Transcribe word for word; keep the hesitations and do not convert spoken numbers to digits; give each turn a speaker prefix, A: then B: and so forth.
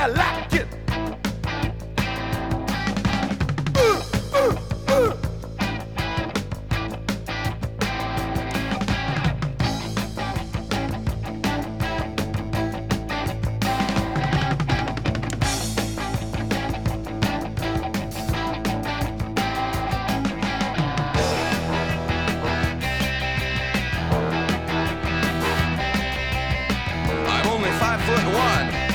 A: I like it. Uh, uh, uh. I'm only five foot one.